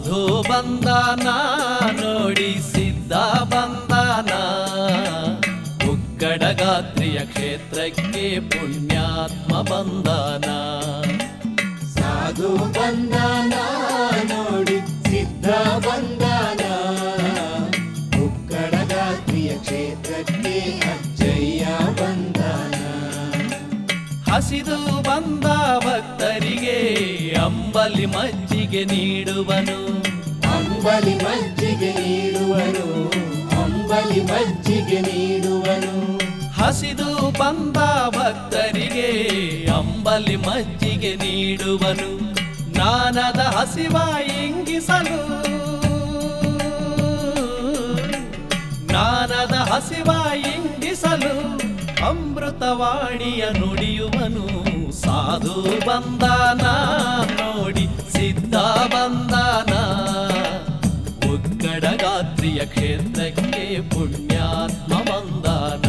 ಸಾಧು ಬಂದಾನ ನೋಡಿ ಸಿದ್ಧ ಬಂದಾನ ಉಕ್ಕಡಗಾತ್ರಿಯ ಕ್ಷೇತ್ರಕ್ಕೆ ಪುಣ್ಯಾತ್ಮ ಬಂದಾನ. ಸಾಧು ಬಂದಾನ ನೋಡಿ ಸಿದ್ಧ ಬಂದಾನ ಉಕ್ಕಡಗಾತ್ರಿಯ ಕ್ಷೇತ್ರಕ್ಕೆ ಅಜ್ಜಯ್ಯ ಬಂದಾನ. ಹಸಿದು ಬಂದ ಭಕ್ತರಿಗೆ ಅಂಬಲಿ ಮಜ್ಜಿಗೆ ನೀಡುವನು, ಅಂಬಲಿ ಮಜ್ಜಿಗೆ ನೀಡುವನು, ಅಂಬಲಿ ಮಜ್ಜಿಗೆ ನೀಡುವನು. ಹಸಿದು ಬಂದ ಭಕ್ತರಿಗೆ ಅಂಬಲಿ ಮಜ್ಜಿಗೆ ನೀಡುವನು. ಜ್ಞಾನದ ಹಸಿವ ಇಂಗಿಸಲು, ಜ್ಞಾನದ ಹಸಿವ ಇಂಗಿಸಲು ಅಮೃತವಾಣಿಯ ನುಡಿಯುವನು. ಸಾಧು ಬಂದಾನ ನೋಡಿ ಸಿದ್ಧ ಬಂದಾನ ಉಕ್ಕಡಗಾತ್ರಿಯ ಕ್ಷೇತ್ರಕ್ಕೆ ಪುಣ್ಯಾತ್ಮ ಬಂದಾನ.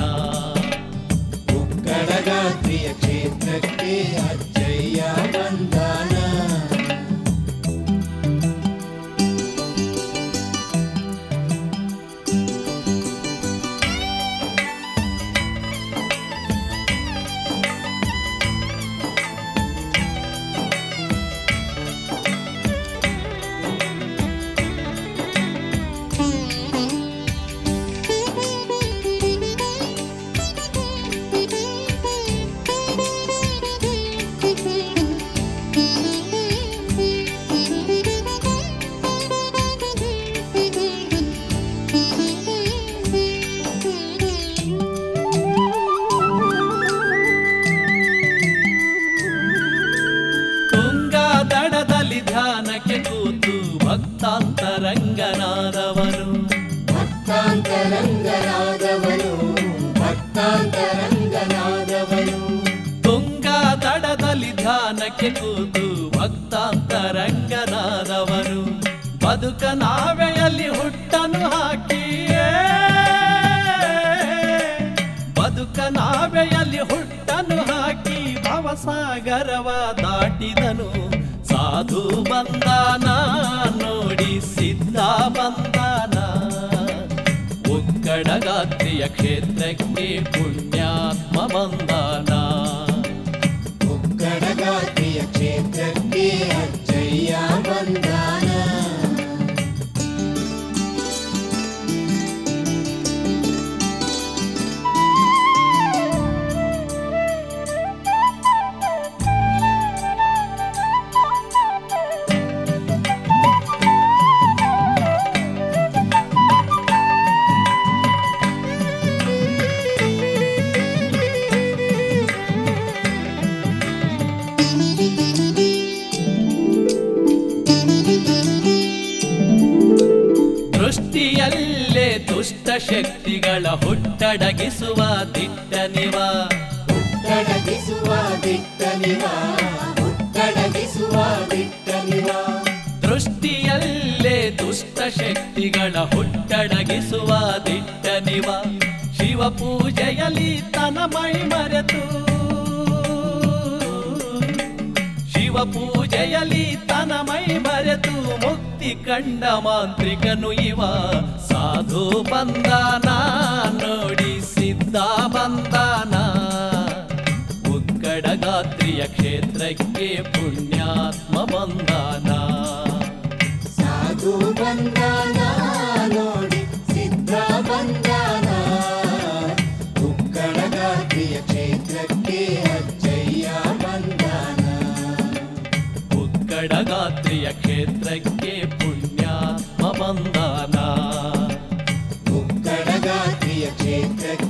ಉಕ್ಕಡಗಾತ್ರಿಯ ಕ್ಷೇತ್ರಕ್ಕೆ ಅಜ್ಜಯ್ಯ ಬಂದಾನ. ಧ್ಯಾನಕ್ಕೆ ಕೂತು ಭಕ್ತಾಂತರಂಗನಾದವನು, ಭಕ್ತಾಂತರಂಗನಾದವನು, ಭಕ್ತಾಂತರಂಗನಾದವನು. ತುಂಗಾ ದಡದಲ್ಲಿ ಧ್ಯಾನಕ್ಕೆ ಕೂತು ಭಕ್ತಾಂತರಂಗನಾದವನು. ಬದುಕ ನಾವೆಯಲ್ಲಿ ಹುಟ್ಟನು ಹಾಕಿ, ಬದುಕ ನಾವೆಯಲ್ಲಿ ಹುಟ್ಟನು ಹಾಕಿ ಭವಸಾಗರವ ದಾಟಿದನು. ಸಾಧು ಬಂದಾನ ನೋಡಿ ಸಿದ್ಧ ಬಂದಾನ ಉಕ್ಕಡಗಾತ್ರಿಯ ಕ್ಷೇತ್ರಕ್ಕೆ ಪುಣ್ಯಾತ್ಮ ಬಂದಾನ. ಉಕ್ಕಡಗಾತ್ರಿಯ ಕ್ಷೇತ್ರಕ್ಕೆ ಅಜ್ಜಯ್ಯ ಬಂದಾನ. ದೃಷ್ಟಿಯಲ್ಲೇ ದುಷ್ಟ ಶಕ್ತಿಗಳ ಹುಟ್ಟಡಗಿಸುವ ದಿಟ್ಟನಿವ, ಹುಟ್ಟಡಗಿಸುವ ದಿಟ್ಟನಿವ, ಹುಟ್ಟಡಗಿಸುವ ದಿಟ್ಟನಿವ. ದೃಷ್ಟಿಯಲ್ಲೇ ದುಷ್ಟ ಶಕ್ತಿಗಳ ಹುಟ್ಟಡಗಿಸುವ ದಿಟ್ಟನಿವ. ಶಿವ ಪೂಜೆಯಲ್ಲಿ ತನ ಮೈ ಮರೆತು, ಶಿವ ಪೂಜೆಯಲ್ಲಿ ತನ ಮೈ ಮರೆತು ಮುಕ್ತಿ ಕಂಡ ಮಾಂತ್ರಿಕನು ಇವ. ಸಾಧು ಬಂದಾನ ನೋಡಿ ಸಿದ್ಧ ಬಂದಾನ ಉಕ್ಕಡಗಾತ್ರಿಯ ಕ್ಷೇತ್ರಕ್ಕೆ ಪುಣ್ಯಾತ್ಮ ಬಂದಾನ. ಸಾಧು ಬಂದಾನ ನೋಡಿ ಸಿದ್ಧ ಬಂದಾನ ಉಕ್ಕಡಗಾತ್ರಿಯ ಕ್ಷೇತ್ರಕ್ಕೆ ಅಜ್ಜಯ್ಯ ಬಂದಾನ. ಉಕ್ಕಡಗಾತ್ರಿಯ ಕ್ಷೇತ್ರಕ್ಕೆ ಪುಣ್ಯಾತ್ಮ ಬಂದಾನ. ಉಕ್ಕಡಗಾತ್ರಿಯ ಕ್ಷೇತ್ರಕ್ಕೆ